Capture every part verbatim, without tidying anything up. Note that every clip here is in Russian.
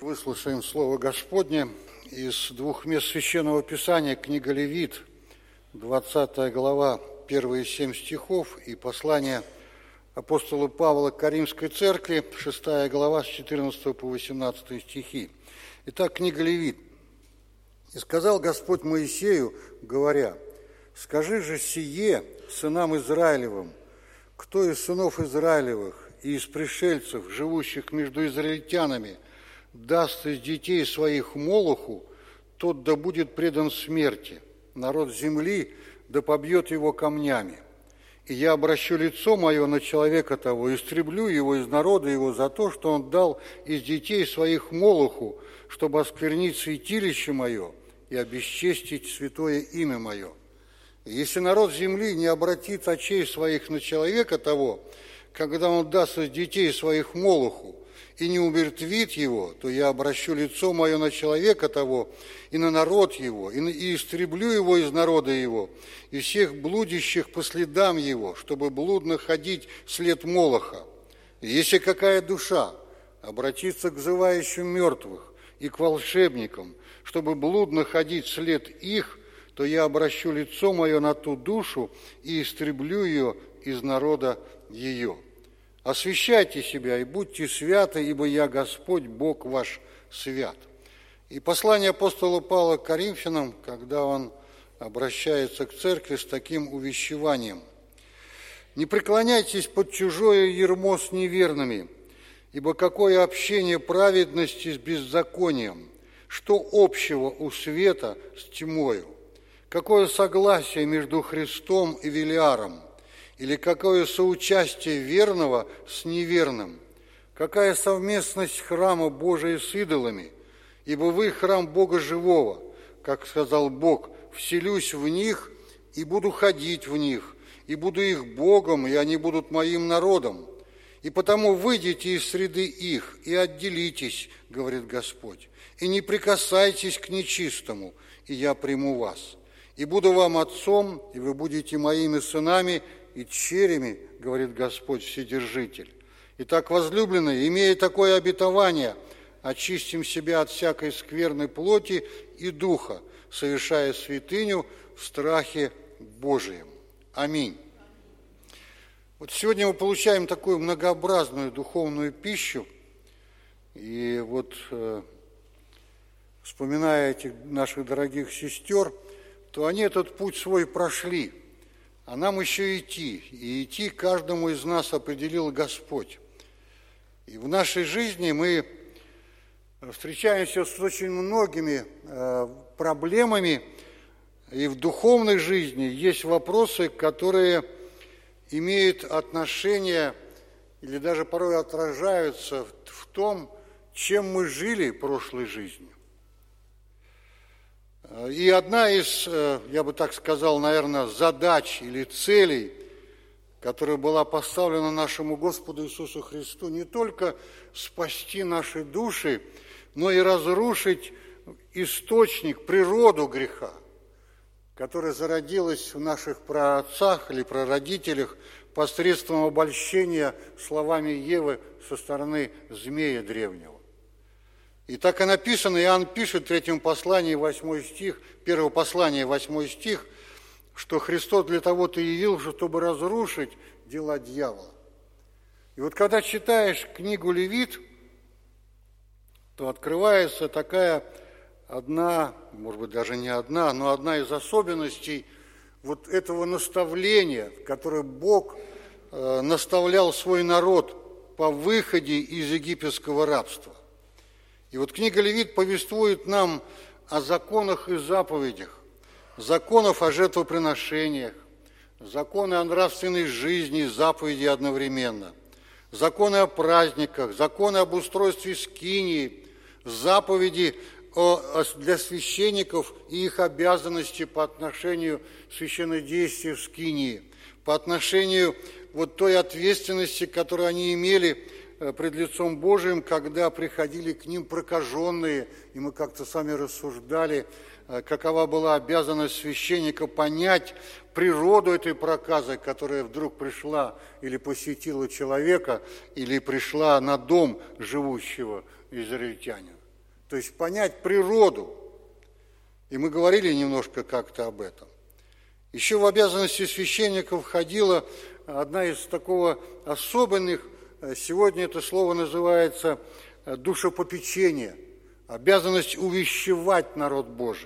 Выслушаем Слово Господне из двух мест Священного Писания, книга Левит, двадцатая глава, первые семь стихов, и послание апостола Павла к Римской церкви, шестая глава, с четырнадцатого по восемнадцатый стихи. Итак, книга Левит. «И сказал Господь Моисею, говоря, скажи же сие сынам Израилевым, кто из сынов Израилевых и из пришельцев, живущих между израильтянами, даст из детей своих Молоху, тот да будет предан смерти. Народ земли да побьет его камнями. И я обращу лицо мое на человека того, истреблю его из народа его за то, что он дал из детей своих Молоху, чтобы осквернить святилище мое и обесчестить святое имя мое. И если народ земли не обратит очей своих на человека того, когда он даст из детей своих Молоху, и не умертвит его, то я обращу лицо мое на человека того, и на народ его, и, и истреблю его из народа его, и всех блудящих по следам его, чтобы блудно ходить след Молоха. И если какая душа обратится к взывающим мертвых и к волшебникам, чтобы блудно ходить след их, то я обращу лицо мое на ту душу и истреблю ее из народа ее. Освящайте себя и будьте святы, ибо я Господь, Бог ваш свят». И послание апостола Павла к Коринфянам, когда он обращается к церкви с таким увещеванием: «Не преклоняйтесь под чужое ярмо с неверными, ибо какое общение праведности с беззаконием, что общего у света с тьмою, какое согласие между Христом и Велиаром, или какое соучастие верного с неверным? Какая совместность храма Божия с идолами? Ибо вы храм Бога живого, как сказал Бог, вселюсь в них и буду ходить в них, и буду их Богом, и они будут моим народом. И потому выйдите из среды их и отделитесь, говорит Господь, и не прикасайтесь к нечистому, и я приму вас. И буду вам отцом, и вы будете моими сынами и дщерями, говорит Господь Вседержитель. Итак, возлюбленные, имея такое обетование, очистим себя от всякой скверной плоти и духа, совершая святыню в страхе Божием. Аминь». Вот сегодня мы получаем такую многообразную духовную пищу, и вот, э, вспоминая этих наших дорогих сестер, то они этот путь свой прошли, а нам еще идти, и идти каждому из нас определил Господь. И в нашей жизни мы встречаемся с очень многими э, проблемами, и в духовной жизни есть вопросы, которые имеют отношение или даже порой отражаются в том, чем мы жили прошлой жизнью. И одна из, я бы так сказал, наверное, задач или целей, которая была поставлена нашему Господу Иисусу Христу, не только спасти наши души, но и разрушить источник, природу греха, которая зародилась в наших праотцах или прародителях посредством обольщения словами Евы со стороны змея древнего. И так и написано, Иоанн пишет в третьем послании, восьмой стих, первое послание, восьмой стих, что Христос для того-то явился, чтобы разрушить дела дьявола. И вот когда читаешь книгу Левит, то открывается такая одна, может быть, даже не одна, но одна из особенностей вот этого наставления, которое Бог э, наставлял свой народ по выходе из египетского рабства. И вот книга Левит повествует нам о законах и заповедях, законов о жертвоприношениях, законы о нравственной жизни и заповеди одновременно, законы о праздниках, законы об устройстве скинии, заповеди для священников и их обязанности по отношению к священнодействию в скинии, по отношению вот той ответственности, которую они имели пред лицом Божиим, когда приходили к ним прокаженные, и мы как-то сами рассуждали, какова была обязанность священника понять природу этой проказы, которая вдруг пришла или посетила человека, или пришла на дом живущего израильтянина. то есть понять природу. И мы говорили немножко как-то об этом. Еще в обязанности священников входила одна из такого особенных, сегодня это слово называется душепопечение, обязанность увещевать народ Божий.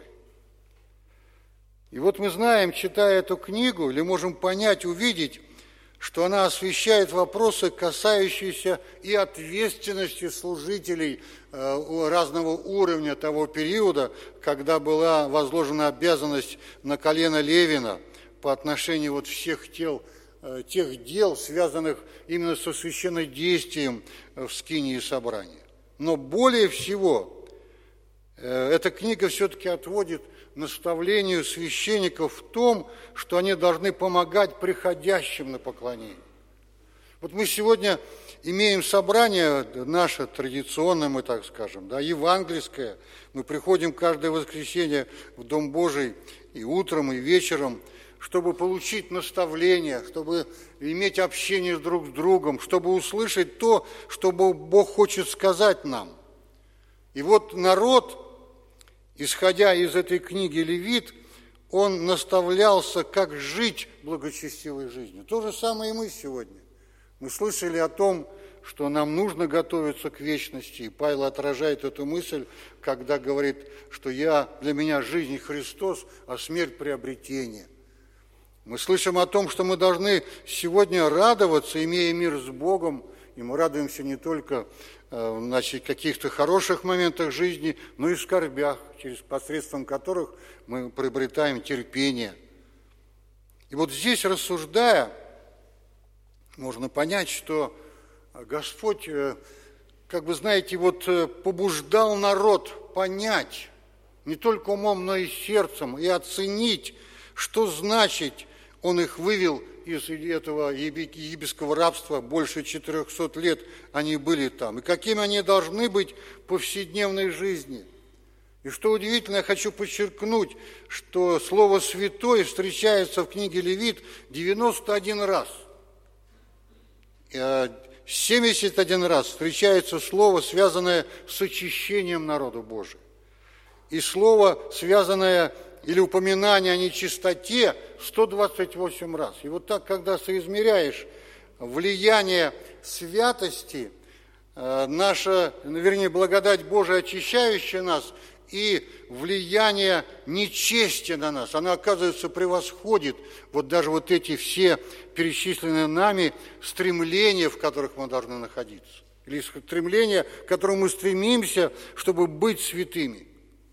И вот мы знаем, читая эту книгу, или можем понять, увидеть, что она освещает вопросы, касающиеся и ответственности служителей разного уровня того периода, когда была возложена обязанность на колено Левина по отношению вот всех тел, тех дел, связанных именно со священнодействием в скинии собрания. Но более всего эта книга все-таки отводит наставлению священников в том, что они должны помогать приходящим на поклонение. Вот мы сегодня имеем собрание наше традиционное, мы так скажем, да, евангельское. Мы приходим каждое воскресенье в Дом Божий и утром, и вечером, чтобы получить наставление, чтобы иметь общение друг с другом, чтобы услышать то, что Бог хочет сказать нам. И вот народ, исходя из этой книги Левит, он наставлялся, как жить благочестивой жизнью. То же самое и мы сегодня. Мы слышали о том, что нам нужно готовиться к вечности. И Павел отражает эту мысль, когда говорит, что я, для меня жизнь Христос, а смерть приобретение. Мы слышим о том, что мы должны сегодня радоваться, имея мир с Богом. И мы радуемся не только в каких-то хороших моментах жизни, но и в скорбях, через посредством которых мы приобретаем терпение. И вот здесь, рассуждая, можно понять, что Господь, как вы знаете, вот побуждал народ понять не только умом, но и сердцем, и оценить, что значит Он их вывел из этого египетского рабства, больше четырехсот лет они были там. И какими они должны быть в повседневной жизни. И что удивительно, я хочу подчеркнуть, что слово «святой» встречается в книге Левит девяносто один раз. семьдесят один раз встречается слово, связанное с очищением народа Божия. И слово, связанное или упоминание о нечистоте, сто двадцать восемь раз. И вот так, когда соизмеряешь влияние святости, наша, вернее, благодать Божия, очищающая нас, и влияние нечестия на нас, она, оказывается, превосходит вот даже вот эти все перечисленные нами стремления, в которых мы должны находиться. Или стремления, к которым мы стремимся, чтобы быть святыми.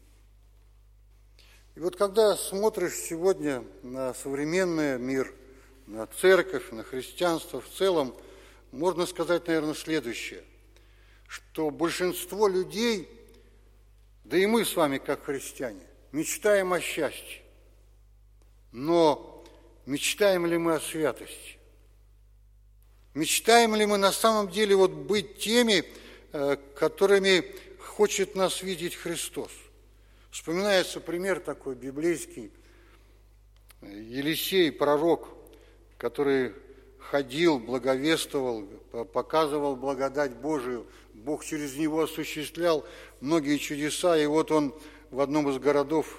И вот когда смотришь сегодня на современный мир, на церковь, на христианство в целом, можно сказать, наверное, следующее, что большинство людей, да и мы с вами, как христиане, мечтаем о счастье, но мечтаем ли мы о святости? Мечтаем ли мы на самом деле вот быть теми, которыми хочет нас видеть Христос? Вспоминается пример такой библейский. Елисей, пророк, который ходил, благовествовал, показывал благодать Божию. Бог через него осуществлял многие чудеса. И вот он в одном из городов,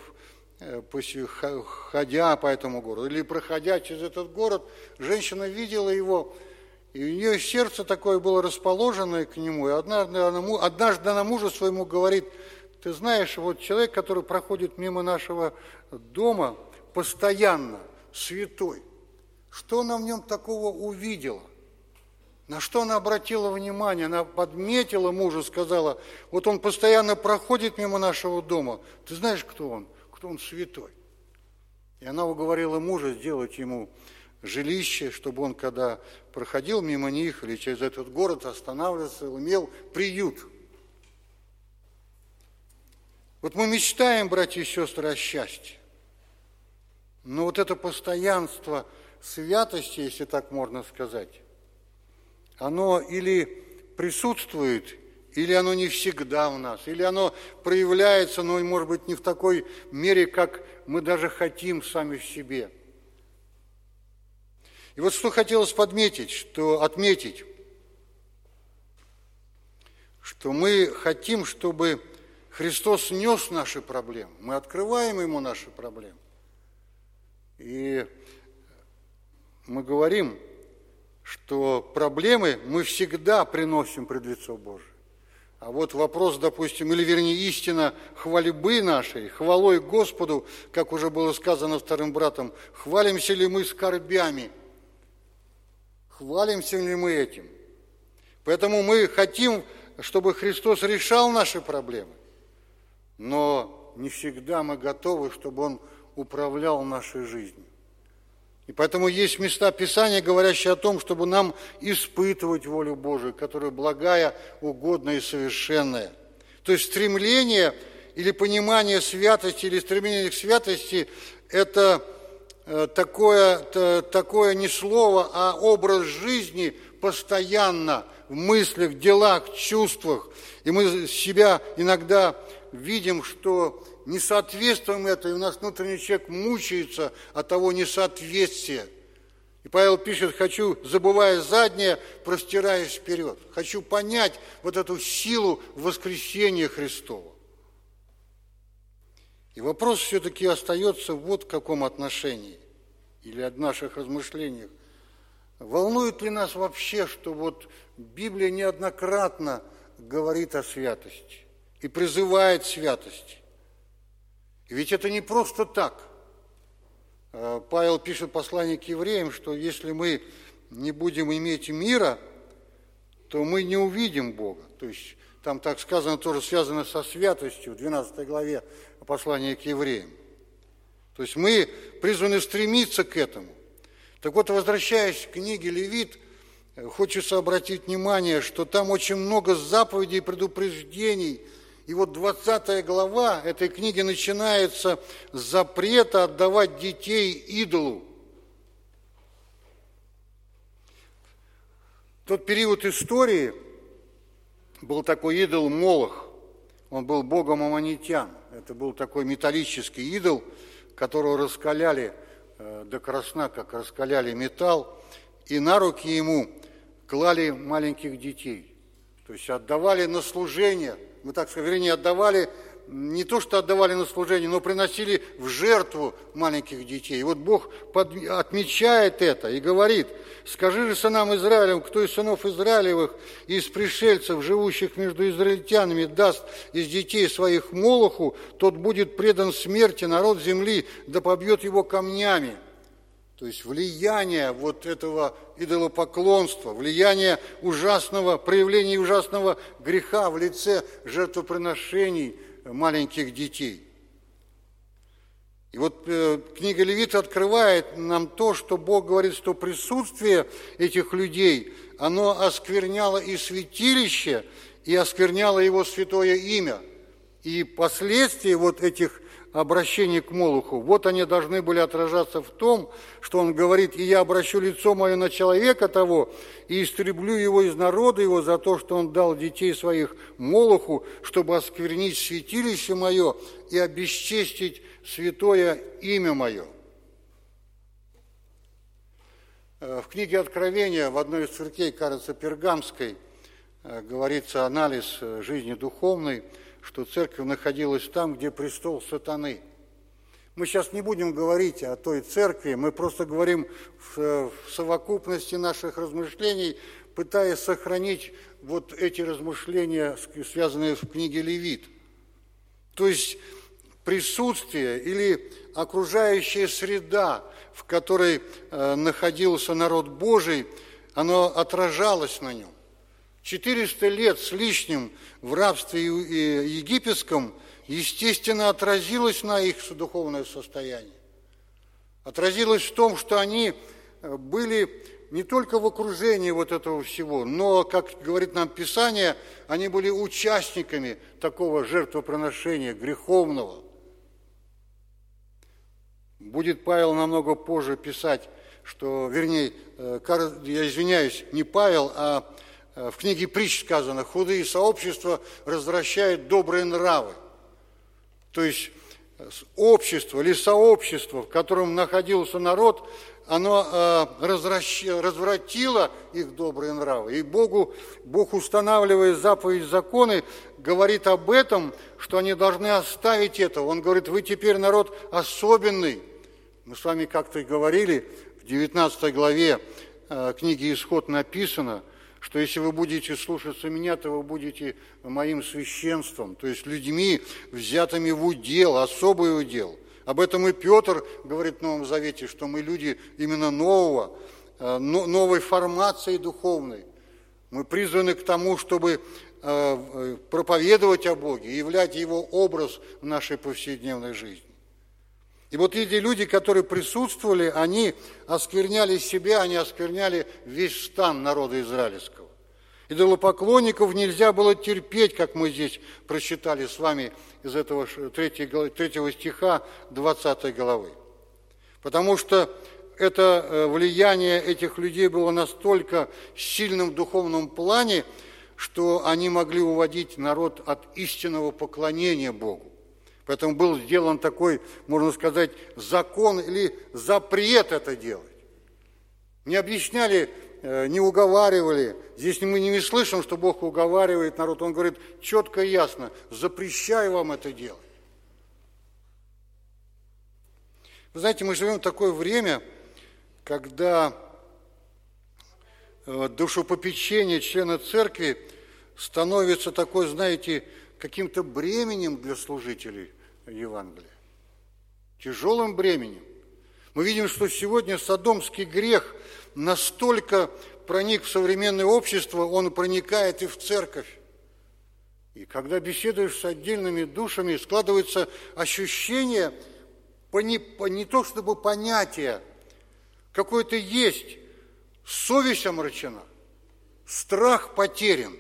ходя по этому городу, или проходя через этот город, женщина видела его, и у нее сердце такое было расположенное к нему. И однажды она, однажды она мужу своему говорит: ты знаешь, вот человек, который проходит мимо нашего дома постоянно, святой, что она в нем такого увидела? На что она обратила внимание? Она подметила мужу, сказала: вот он постоянно проходит мимо нашего дома. Ты знаешь, кто он? Кто он? Святой. И она уговорила мужа сделать ему жилище, чтобы он, когда проходил мимо них или через этот город, останавливался, имел приют. Вот мы мечтаем, братья и сестры, о счастье. Но вот это постоянство святости, если так можно сказать, оно или присутствует, или оно не всегда в нас, или оно проявляется, но, может быть, не в такой мере, как мы даже хотим сами в себе. И вот что хотелось подметить, что, отметить, что мы хотим, чтобы Христос нес наши проблемы, мы открываем Ему наши проблемы. И мы говорим, что проблемы мы всегда приносим пред лицо Божие. А вот вопрос, допустим, или вернее истина хвальбы нашей, хвалой Господу, как уже было сказано вторым братом, хвалимся ли мы скорбями, хвалимся ли мы этим. Поэтому мы хотим, чтобы Христос решал наши проблемы, но не всегда мы готовы, чтобы Он управлял нашей жизнью. И поэтому есть места Писания, говорящие о том, чтобы нам испытывать волю Божию, которая благая, угодная и совершенная. То есть стремление или понимание святости, или стремление к святости – это такое, такое не слово, а образ жизни постоянно в мыслях, делах, чувствах. И мы себя иногда видим, что не соответствуем это, и у нас внутренний человек мучается от того несоответствия. И Павел пишет: хочу, забывая заднее, простираясь вперед. Хочу понять вот эту силу воскресения Христова. И вопрос все-таки остается вот в каком отношении, или о наших размышлениях. Волнует ли нас вообще, что вот Библия неоднократно говорит о святости и призывает святости? И ведь это не просто так. Павел пишет в послании к евреям, что если мы не будем иметь мира, то мы не увидим Бога. То есть там так сказано, тоже связано со святостью в двенадцатой главе послания к евреям. То есть мы призваны стремиться к этому. Так вот, возвращаясь к книге Левит, хочется обратить внимание, что там очень много заповедей и предупреждений. И вот двадцатая глава этой книги начинается с запрета отдавать детей идолу. В тот период истории был такой идол Молох. Он был богом аммонитян. Это был такой металлический идол, которого раскаляли э, до красна, как раскаляли металл, и на руки ему клали маленьких детей. То есть отдавали на служение. Мы так сказать, вернее, отдавали, не то что отдавали на служение, но приносили в жертву маленьких детей. И вот Бог под, отмечает это и говорит: «Скажи же сынам Израилевым, кто из сынов Израилевых и из пришельцев, живущих между израильтянами, даст из детей своих Молоху, тот будет предан смерти, народ земли, да побьет его камнями». То есть влияние вот этого идолопоклонства, влияние ужасного, проявления ужасного греха в лице жертвоприношений маленьких детей. И вот э, книга Левит открывает нам то, что Бог говорит, что присутствие этих людей, оно оскверняло и святилище, и оскверняло его святое имя. И последствия вот этих обращение к Молоху, вот они должны были отражаться в том, что он говорит: «И я обращу лицо мое на человека того, и истреблю его из народа его за то, что он дал детей своих Молоху, чтобы осквернить святилище мое и обесчестить святое имя мое». В книге Откровения, в одной из церквей, кажется, Пергамской, говорится анализ жизни духовной, что церковь находилась там, где престол сатаны. Мы сейчас не будем говорить о той церкви, мы просто говорим в, в совокупности наших размышлений, пытаясь сохранить вот эти размышления, связанные в книге Левит. То есть присутствие или окружающая среда, в которой э, находился народ Божий, оно отражалось на нем. четыреста лет с лишним в рабстве египетском, естественно, отразилось на их духовное состояние. Отразилось в том, что они были не только в окружении вот этого всего, но, как говорит нам Писание, они были участниками такого жертвоприношения греховного. Будет Павел намного позже писать, что, вернее, я извиняюсь, не Павел, а в книге Притч сказано: худые сообщества развращают добрые нравы. То есть общество или сообщество, в котором находился народ, оно э, развращ... развратило их добрые нравы. И Богу, Бог, устанавливая заповеди, законы, говорит об этом, что они должны оставить это. Он говорит, вы теперь народ особенный. Мы с вами как-то и говорили, в девятнадцатой главе э, книги «Исход» написано, что если вы будете слушаться меня, то вы будете моим священством, то есть людьми, взятыми в удел, особый удел. Об этом и Петр говорит в Новом Завете, что мы люди именно нового, новой формации духовной. Мы призваны к тому, чтобы проповедовать о Боге, являть Его образ в нашей повседневной жизни. И вот эти люди, которые присутствовали, они оскверняли себя, они оскверняли весь стан народа израильского. Идолопоклонников нельзя было терпеть, как мы здесь прочитали с вами из этого третьего стиха двадцатой главы. Потому что это влияние этих людей было настолько сильным в духовном плане, что они могли уводить народ от истинного поклонения Богу. Поэтому был сделан такой, можно сказать, закон или запрет это делать. Не объясняли, не уговаривали. Здесь мы не слышим, что Бог уговаривает народ. Он говорит четко и ясно, запрещаю вам это делать. Вы знаете, мы живем в такое время, когда душепопечение члена церкви становится такой, знаете, каким-то бременем для служителей Евангелия. Тяжелым бременем. Мы видим, что сегодня содомский грех настолько проник в современное общество, он проникает и в церковь. И когда беседуешь с отдельными душами, складывается ощущение, по не, по не то чтобы понятие, какое-то есть, совесть омрачена, страх потерян.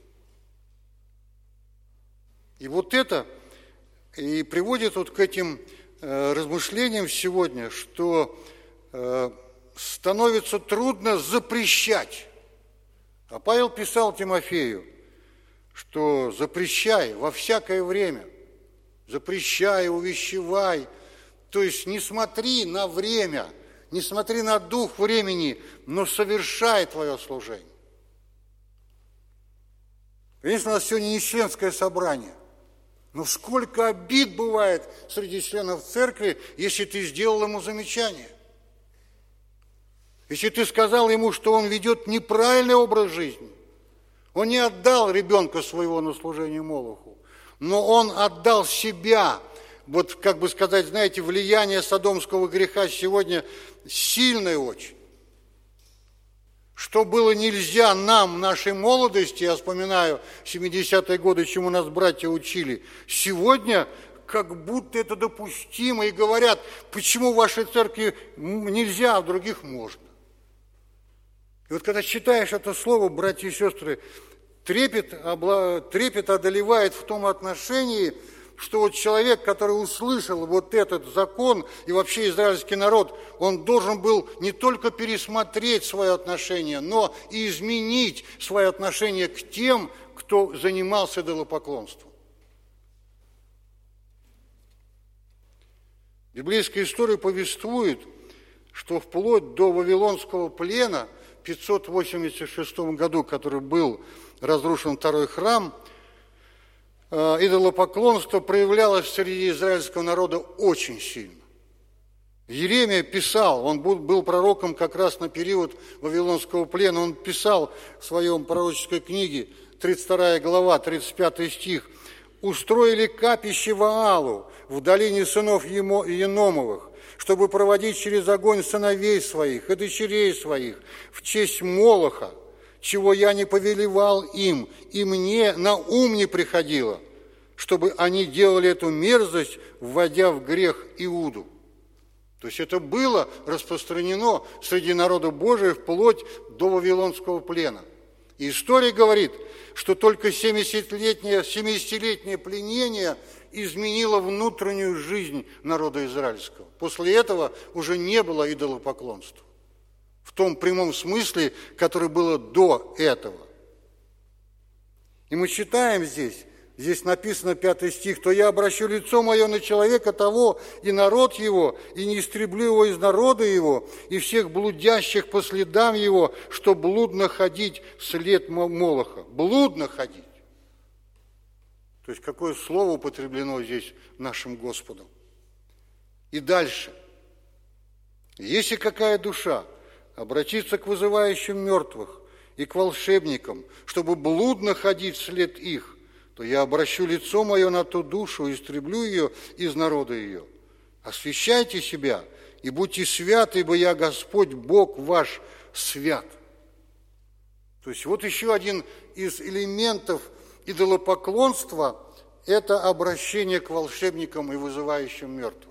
И вот это и приводит вот к этим э, размышлениям сегодня, что э, становится трудно запрещать. А Павел писал Тимофею, что запрещай во всякое время, запрещай, увещевай, то есть не смотри на время, не смотри на дух времени, но совершай твое служение. Конечно, у нас сегодня не членское собрание. Но сколько обид бывает среди членов церкви, если ты сделал ему замечание. Если ты сказал ему, что он ведет неправильный образ жизни. Он не отдал ребенка своего на служение Молоху, но он отдал себя. Вот, как бы сказать, знаете, влияние содомского греха сегодня сильное очень. Что было нельзя нам в нашей молодости, я вспоминаю семидесятые годы, чему нас братья учили, сегодня как будто это допустимо, и говорят, почему в вашей церкви нельзя, а в других можно. И вот когда читаешь это слово, братья и сестры, трепет, обла... трепет одолевает в том отношении, что вот человек, который услышал вот этот закон, и вообще израильский народ, он должен был не только пересмотреть свое отношение, но и изменить свое отношение к тем, кто занимался идолопоклонством. Библейская история повествует, что вплоть до Вавилонского плена в пятьсот восемьдесят шестом году, который был разрушен второй храм, идолопоклонство проявлялось среди израильского народа очень сильно. Иеремия писал, он был, был пророком как раз на период Вавилонского плена, он писал в своем пророческой книге, тридцать вторая глава, тридцать пятый стих, «Устроили капище Ваалу в долине сынов Еномовых, чтобы проводить через огонь сыновей своих и дочерей своих в честь Молоха, чего я не повелевал им, и мне на ум не приходило, чтобы они делали эту мерзость, вводя в грех Иуду». То есть это было распространено среди народа Божия вплоть до Вавилонского плена. И история говорит, что только семидесятилетнее, семидесятилетнее пленение изменило внутреннюю жизнь народа израильского. После этого уже не было идолопоклонства. В том прямом смысле, который было до этого. И мы читаем здесь, Здесь написано, пятый стих, «То я обращу лицо мое на человека того, и народ его, и не истреблю его из народа его, и всех блудящих по следам его, что блудно ходить след Молоха». Блудно ходить. То есть, какое слово употреблено здесь нашим Господом. И дальше. «Если какая душа обратится к вызывающим мертвых и к волшебникам, чтобы блудно ходить вслед их, то я обращу лицо мое на ту душу и истреблю ее из народа ее. Освящайте себя и будьте святы, ибо я Господь Бог ваш свят». То есть вот еще один из элементов идолопоклонства – это обращение к волшебникам и вызывающим мертвых.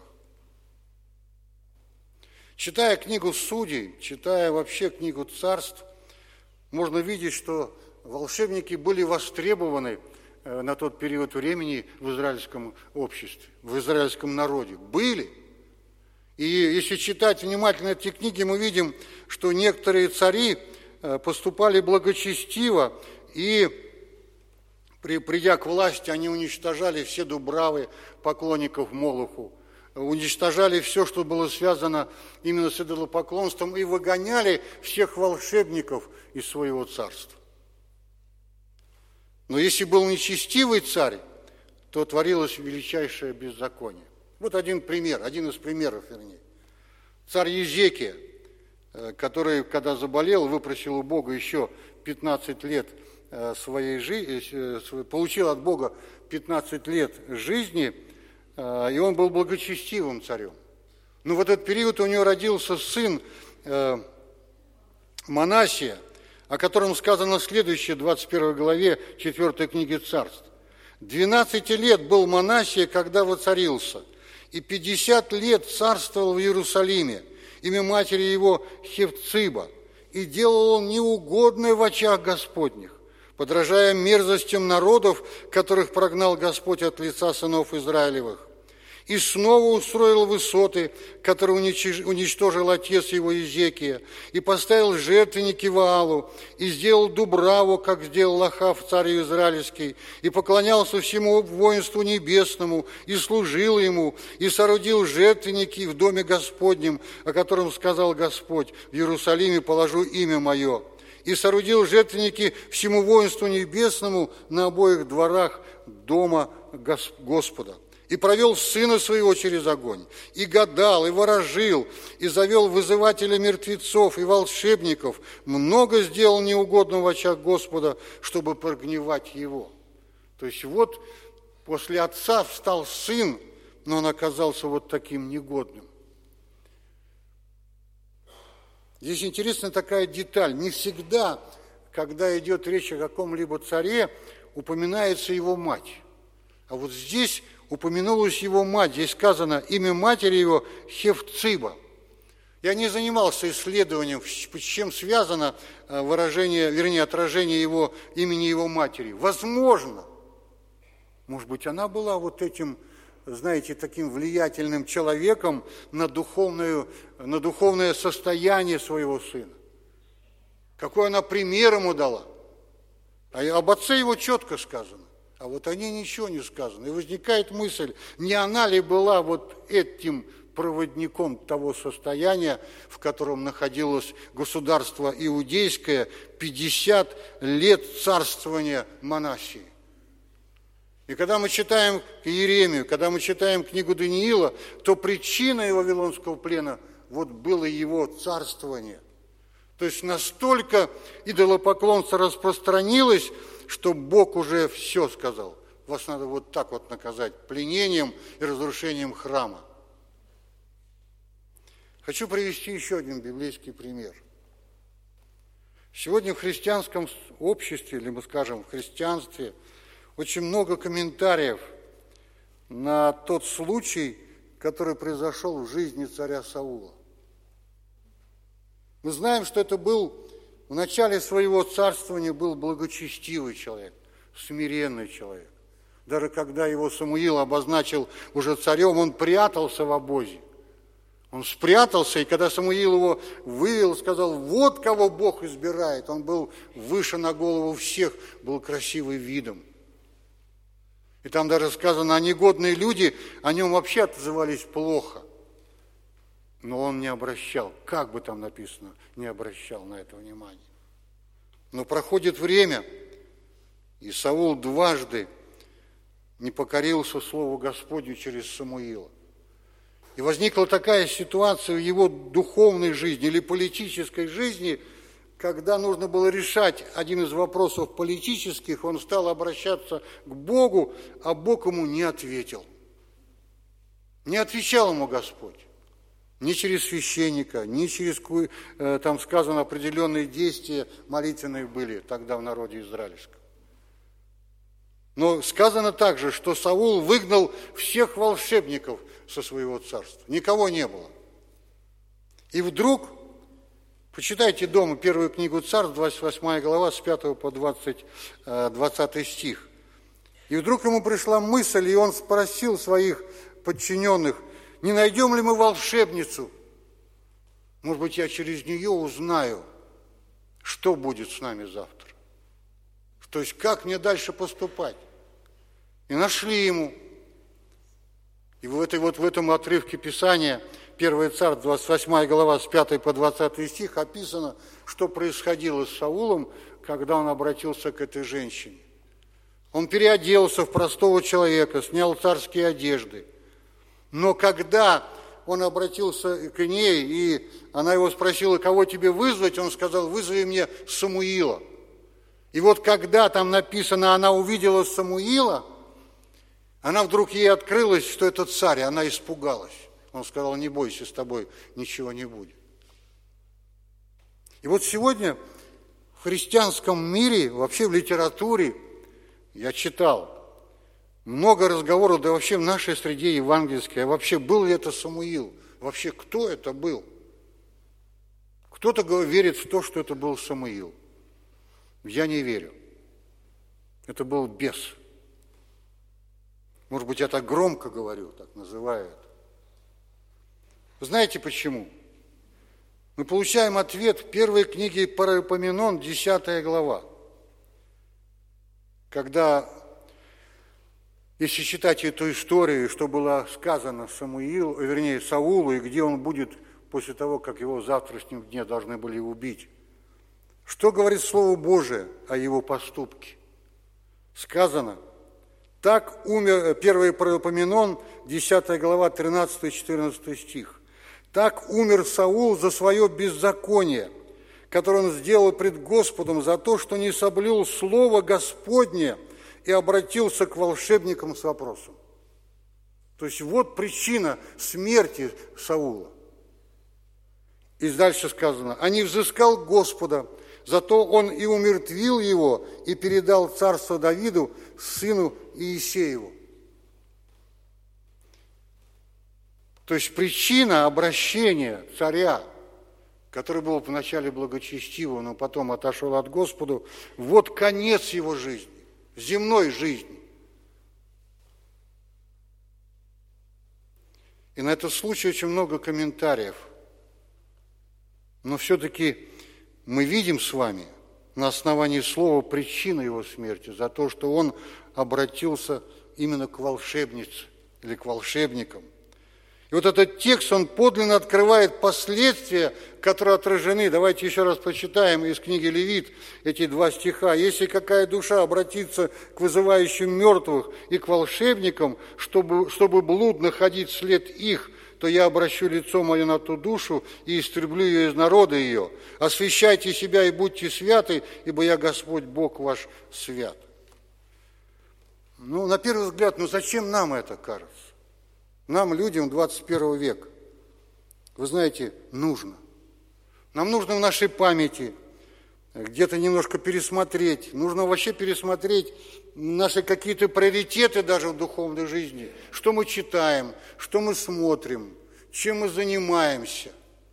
Читая книгу Судей, читая вообще книгу Царств, можно видеть, что волшебники были востребованы на тот период времени в израильском обществе, в израильском народе. Были. И если читать внимательно эти книги, мы видим, что некоторые цари поступали благочестиво, и, придя к власти, они уничтожали все дубравы поклонников Молоху, уничтожали все, что было связано именно с идолопоклонством, и выгоняли всех волшебников из своего царства. Но если был нечестивый царь, то творилось величайшее беззаконие. Вот один пример, один из примеров, вернее. Царь Езекия, который, когда заболел, выпросил у Бога еще пятнадцать лет своей жизни, получил от Бога пятнадцать лет жизни, и он был благочестивым царем. Но в этот период у него родился сын Манассия, о котором сказано следующее, в двадцать первой главе четвёртой книги Царств. «Двенадцати лет был Манассия, когда воцарился, и пятьдесят лет царствовал в Иерусалиме, имя матери его Хефциба, и делал он неугодное в очах Господних, подражая мерзостям народов, которых прогнал Господь от лица сынов Израилевых. И снова устроил высоты, которые уничтожил отец его Езекия, и поставил жертвенники Ваалу, и сделал Дубраву, как сделал Ахав, царь израильский, и поклонялся всему воинству небесному, и служил ему, и соорудил жертвенники в доме Господнем, о котором сказал Господь: в Иерусалиме положу имя мое. И соорудил жертвенники всему воинству небесному на обоих дворах дома Господа. И провел сына своего через огонь, и гадал, и ворожил, и завел вызывателя мертвецов и волшебников, много сделал неугодного в очах Господа, чтобы прогневать его». То есть вот после отца встал сын, но он оказался вот таким негодным. Здесь интересна такая деталь. Не всегда, когда идет речь о каком-либо царе, упоминается его мать. А вот здесь упомянулась его мать. Здесь сказано имя матери его Хефциба. Я не занимался исследованием, с чем связано выражение, вернее, отражение его, имени его матери. Возможно, может быть, она была вот этим, знаете, таким влиятельным человеком на, духовную, на духовное состояние своего сына. Какой она пример ему дала. А об отце его четко сказано. А вот о ней ничего не сказано. И возникает мысль, не она ли была вот этим проводником того состояния, в котором находилось государство иудейское, пятьдесят лет царствования Манассии. И когда мы читаем Иеремию, когда мы читаем книгу Даниила, то причиной Вавилонского плена вот было его царствование. То есть настолько идолопоклонство распространилось, что Бог уже все сказал. Вас надо вот так вот наказать пленением и разрушением храма. Хочу привести еще один библейский пример. Сегодня в христианском обществе, или мы скажем в христианстве, очень много комментариев на тот случай, который произошел в жизни царя Саула. Мы знаем, что это был в начале своего царствования был благочестивый человек, смиренный человек. Даже когда его Самуил обозначил уже царем, он прятался в обозе. Он спрятался, и когда Самуил его вывел, сказал: вот кого Бог избирает. Он был выше на голову всех, был красивый видом. И там даже сказано, а негодные люди о нем вообще отзывались плохо. Но он не обращал, как бы там написано, не обращал на это внимания. Но проходит время, и Саул дважды не покорился Слову Господню через Самуила. И возникла такая ситуация в его духовной жизни или политической жизни, когда нужно было решать один из вопросов политических, он стал обращаться к Богу, а Бог ему не ответил. Не отвечал ему Господь. Ни через священника, ни через, там сказано, определенные действия молитвенные были тогда в народе израильском. Но сказано также, что Саул выгнал всех волшебников со своего царства. Никого не было. И вдруг, почитайте дома первую книгу Царств, двадцать восьмая глава, с пятого по двадцатый стих. И вдруг ему пришла мысль, и он спросил своих подчиненных, не найдем ли мы волшебницу? Может быть, я через нее узнаю, что будет с нами завтра. То есть, как мне дальше поступать? И нашли ему. И в, этой, вот в этом отрывке Писания, первое Царств, двадцать восьмая глава, с пятого по двадцатый стих, описано, что происходило с Саулом, когда он обратился к этой женщине. Он переоделся в простого человека, снял царские одежды. Но когда он обратился к ней, и она его спросила, кого тебе вызвать, он сказал, вызови мне Самуила. И вот когда там написано, она увидела Самуила, она вдруг ей открылась, что это царь, и она испугалась. Он сказал, не бойся, с тобой ничего не будет. И вот сегодня в христианском мире, вообще в литературе, я читал, много разговоров, да вообще в нашей среде евангельской, а вообще был ли это Самуил? Вообще кто это был? Кто-то верит в то, что это был Самуил. Я не верю. Это был бес. Может быть, я так громко говорю, так называю это. Вы знаете почему? Мы получаем ответ в первой книге Паралипоменон, десятая глава. Когда, если читать эту историю, что было сказано Самуилу, вернее, Саулу, и где он будет после того, как его в завтрашнем дне должны были убить, что говорит Слово Божие о его поступке? Сказано, так умер, первый Паралипоменон, десятая глава, тринадцатый-четырнадцатый стих. Так умер Саул за свое беззаконие, которое он сделал пред Господом, за то, что не соблюл Слово Господне и обратился к волшебникам с вопросом. То есть вот причина смерти Саула. И дальше сказано, а не взыскал Господа, зато он и умертвил его, и передал царство Давиду, сыну Иисееву. То есть причина обращения царя, который был вначале благочестивым, но потом отошел от Господа, вот конец его жизни, земной жизни. И на этот случай очень много комментариев. Но все-таки мы видим с вами на основании слова причину его смерти, за то, что он обратился именно к волшебнице или к волшебникам. И вот этот текст, он подлинно открывает последствия, которые отражены. Давайте еще раз прочитаем из книги Левит эти два стиха. «Если какая душа обратится к вызывающим мертвых и к волшебникам, чтобы, чтобы блудно ходить вслед их, то я обращу лицо мое на ту душу и истреблю ее из народа ее. Освящайте себя и будьте святы, ибо я Господь Бог ваш свят». Ну, на первый взгляд, ну зачем нам это кажется? Нам, людям двадцать первого века, вы знаете, нужно. Нам нужно в нашей памяти где-то немножко пересмотреть. Нужно вообще пересмотреть наши какие-то приоритеты даже в духовной жизни. Что мы читаем, что мы смотрим, чем мы занимаемся.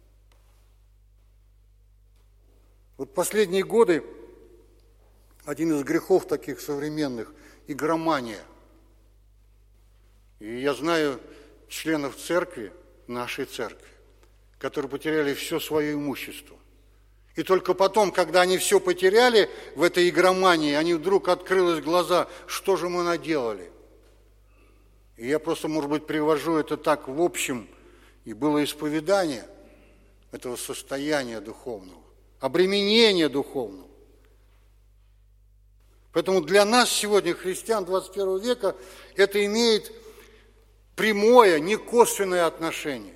Вот последние годы один из грехов таких современных – игромания. И я знаю членов церкви, нашей церкви, которые потеряли все свое имущество. И только потом, когда они все потеряли в этой игромании, они вдруг открылись глаза, что же мы наделали. И я просто, может быть, привожу это так в общем, и было исповедание этого состояния духовного, обременения духовного. Поэтому для нас сегодня, христиан двадцать первого века, это имеет прямое, не косвенное отношение.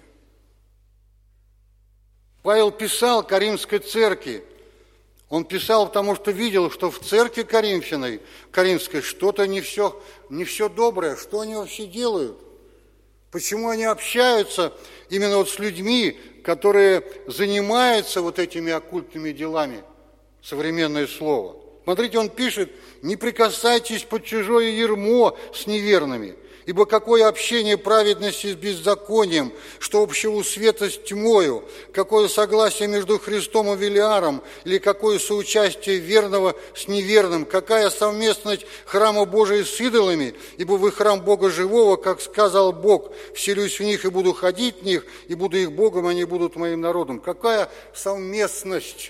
Павел писал Коринфской церкви, он писал, потому что видел, что в церкви Коринфяной, Коринфской что-то не все, не все доброе, что они вообще делают. Почему они общаются именно вот с людьми, которые занимаются вот этими оккультными делами, современное слово. Смотрите, он пишет: «Не прикасайтесь под чужое ярмо с неверными, ибо какое общение праведности с беззаконием, что общего у света с тьмою, какое согласие между Христом и Велиаром, или какое соучастие верного с неверным, какая совместность храма Божия с идолами, ибо вы храм Бога живого, как сказал Бог, вселюсь в них и буду ходить в них, и буду их Богом, они будут моим народом». Какая совместность?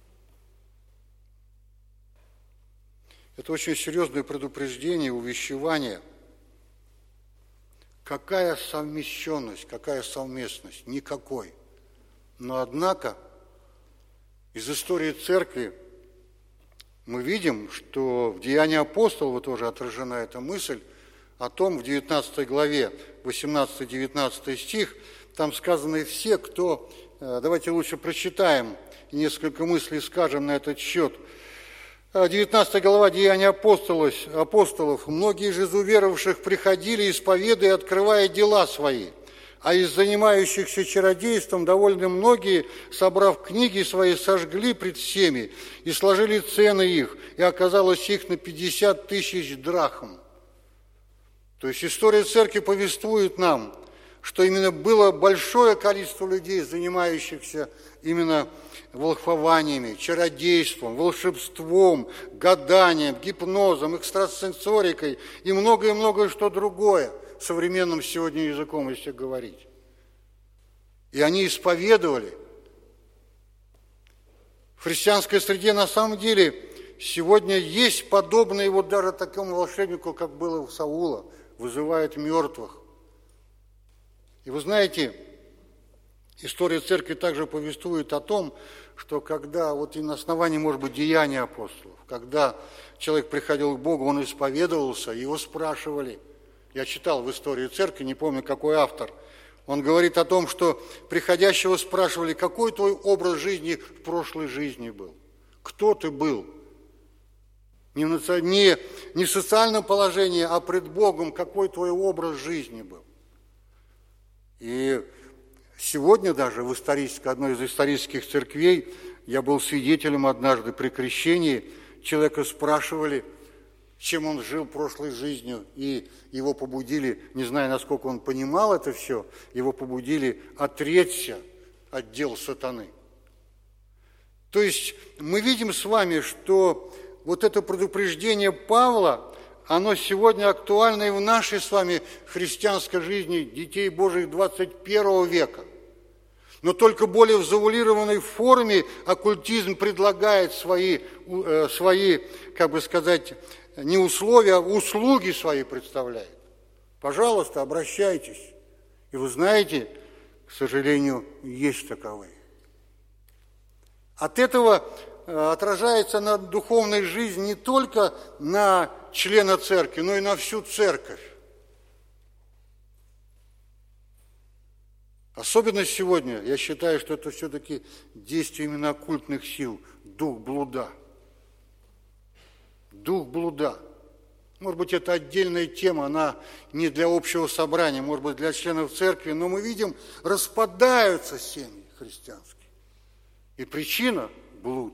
Это очень серьезное предупреждение, увещевание. Какая совмещенность, какая совместность? Никакой. Но однако из истории церкви мы видим, что в Деянии апостолов тоже отражена эта мысль о том, в девятнадцатой главе, восемнадцатый-девятнадцатый стих, там сказаны все, кто... Давайте лучше прочитаем и несколько мыслей скажем на этот счет. девятнадцатая глава Деяний апостолов, апостолов. «Многие же из уверовавших приходили, исповедуя и открывая дела свои, а из занимающихся чародейством довольно многие, собрав книги свои, сожгли пред всеми и сложили цены их, и оказалось их на пятьдесят тысяч драхм». То есть история церкви повествует нам, что именно было большое количество людей, занимающихся именно волхвованиями, чародейством, волшебством, гаданием, гипнозом, экстрасенсорикой и многое-многое что другое, современным сегодня языком, если говорить. И они исповедовали. В христианской среде на самом деле сегодня есть подобное вот даже такому волшебнику, как было у Саула, вызывает мертвых. И вы знаете, история церкви также повествует о том, что когда, вот и на основании, может быть, деяний апостолов, когда человек приходил к Богу, он исповедовался, его спрашивали. Я читал в истории церкви, не помню, какой автор. Он говорит о том, что приходящего спрашивали: какой твой образ жизни в прошлой жизни был? Кто ты был? Не, не, не в социальном положении, а пред Богом, какой твой образ жизни был? И сегодня даже в исторической, одной из исторических церквей я был свидетелем однажды при крещении. Человека спрашивали, чем он жил прошлой жизнью, и его побудили, не знаю, насколько он понимал это все, его побудили отречься от дел сатаны. То есть мы видим с вами, что вот это предупреждение Павла, оно сегодня актуально и в нашей с вами христианской жизни детей Божьих двадцать первого века. Но только более в завуалированной форме оккультизм предлагает свои, свои, как бы сказать, не условия, а услуги свои представляет. Пожалуйста, обращайтесь. И вы знаете, к сожалению, есть таковые. От этого отражается на духовной жизни не только на члена церкви, но и на всю церковь. Особенно сегодня, я считаю, что это все-таки действие именно оккультных сил, дух блуда. Дух блуда. Может быть, это отдельная тема, она не для общего собрания, может быть, для членов церкви, но мы видим, распадаются семьи христианские. И причина – блуд.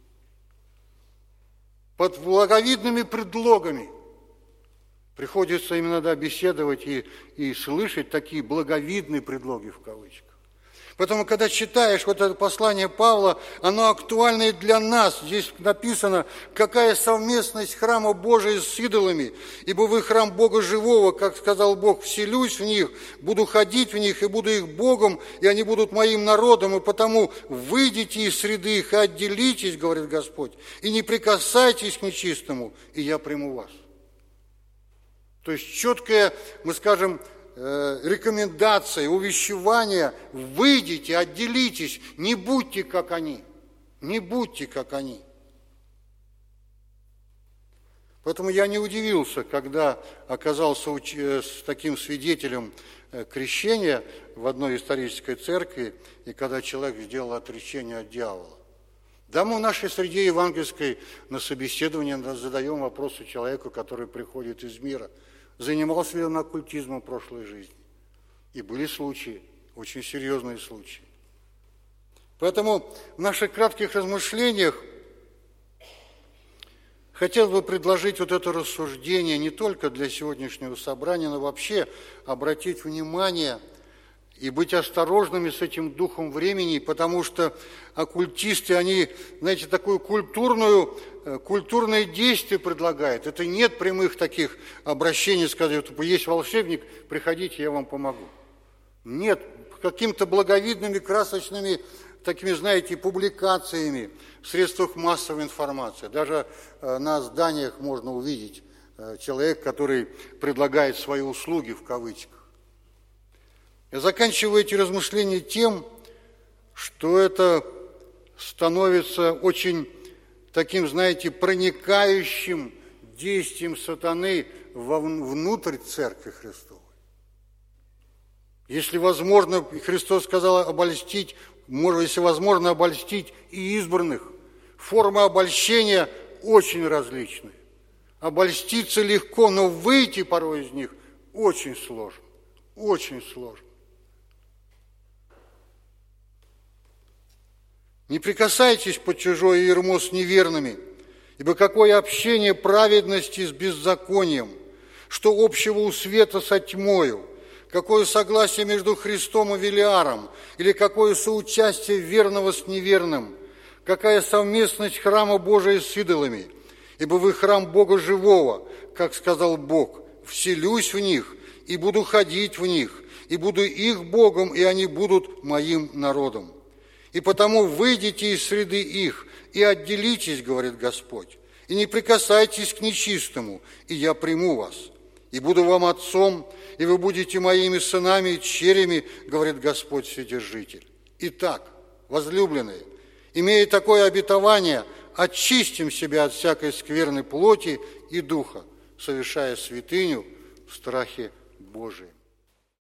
Под благовидными предлогами приходится им иногда беседовать и, и слышать такие благовидные предлоги в кавычках. Поэтому, когда читаешь вот это послание Павла, оно актуально и для нас. Здесь написано, какая совместность храма Божия с идолами, ибо вы храм Бога живого, как сказал Бог, вселюсь в них, буду ходить в них и буду их Богом, и они будут моим народом, и потому выйдите из среды их и отделитесь, говорит Господь, и не прикасайтесь к нечистому, и я приму вас. То есть четкая, мы скажем, рекомендация, увещевание: выйдите, отделитесь, не будьте как они, не будьте как они. Поэтому я не удивился, когда оказался с таким свидетелем крещения в одной исторической церкви, и когда человек сделал отречение от дьявола. Да, мы в нашей среде евангельской на собеседовании задаем вопросы человеку, который приходит из мира: занимался ли он оккультизмом в прошлой жизни? И были случаи, очень серьезные случаи. Поэтому в наших кратких размышлениях хотел бы предложить вот это рассуждение не только для сегодняшнего собрания, но вообще обратить внимание и быть осторожными с этим духом времени, потому что оккультисты, они, знаете, такое культурную, культурное действие предлагают. Это нет прямых таких обращений, сказать: есть волшебник, приходите, я вам помогу. Нет, какими-то благовидными, красочными, такими, знаете, публикациями в средствах массовой информации. Даже на зданиях можно увидеть человека, который предлагает свои услуги в кавычках. Я заканчиваю эти размышления тем, что это становится очень таким, знаете, проникающим действием сатаны внутрь Церкви Христовой. Если возможно, Христос сказал обольстить, может, если возможно, обольстить и избранных. Формы обольщения очень различные. Обольститься легко, но выйти порой из них очень сложно. Очень сложно. Не прикасайтесь под чужое ярмо с неверными, ибо какое общение праведности с беззаконием, что общего у света со тьмою, какое согласие между Христом и Велиаром, или какое соучастие верного с неверным, какая совместность храма Божия с идолами, ибо вы храм Бога живого, как сказал Бог: вселюсь в них и буду ходить в них, и буду их Богом, и они будут моим народом. И потому выйдите из среды их и отделитесь, говорит Господь, и не прикасайтесь к нечистому, и я приму вас. И буду вам отцом, и вы будете моими сынами и черями, говорит Господь Вседержитель. Итак, возлюбленные, имея такое обетование, очистим себя от всякой скверной плоти и духа, совершая святыню в страхе Божием.